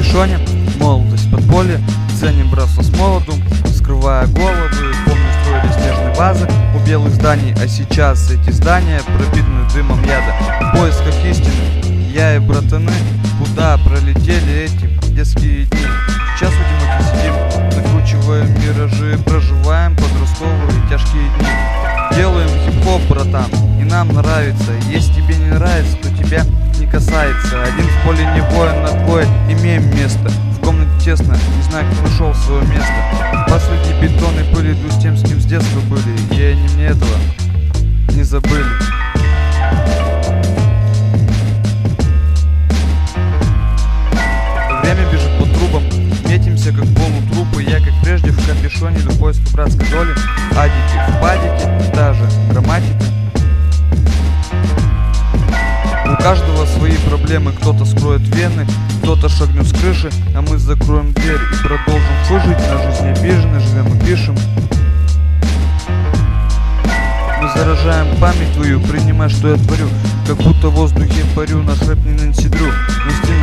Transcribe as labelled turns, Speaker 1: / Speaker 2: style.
Speaker 1: капюшоне, молодость подполье, ценим братство с молоду, скрывая головы, помню, строили снежные базы у белых зданий, а сейчас эти здания пропитаны дымом яда. В поисках истины, я и братаны, куда пролетели эти детские дни? Сейчас в одиноких сидим, накручиваем миражи, проживаем подростковые тяжкие дни. Делаем хип-хоп, братан, и нам нравится. Если тебе не нравится, то тебя не касается. Один в поле не воин, на двое имеем место. В комнате тесно, не знаю, кто нашел свое место. Последний бетон и пыль, иду с тем, с кем с детства были. И они мне этого не забыли. Время бежит по трубам, метимся как полутрупы. Я как прежде в капюшоне до поиска братской доли. Адики в падике, та же грамматика. У каждого свои проблемы, кто-то скроет вены, кто-то шагнет с крыши, а мы закроем дверь и продолжим жить на жизни обижены, живем и пишем. Мы заражаем память твою, принимай, что я творю, как будто в воздухе парю, наш рэп не Нэнси Дрю. Но стены